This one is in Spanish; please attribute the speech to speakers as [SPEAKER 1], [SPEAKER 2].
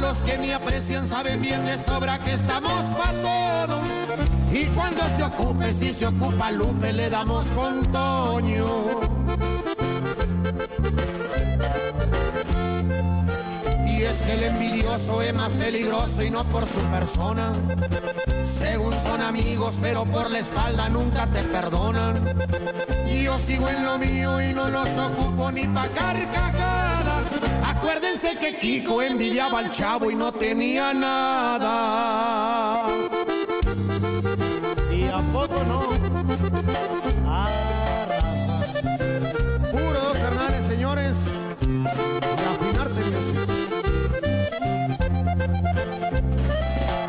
[SPEAKER 1] los que me aprecian saben bien de sobra que estamos pa' todo. Y cuando se ocupe, si se ocupa Lupe, le damos con Toño. Y es que el envidioso es más peligroso y no por su persona. Según son amigos, pero por la espalda nunca te perdonan. Y yo sigo en lo mío y no los ocupo ni pa' carcajadas. Acuérdense que Kiko envidiaba al Chavo y no tenía nada.
[SPEAKER 2] ¿Y a poco no? Ah.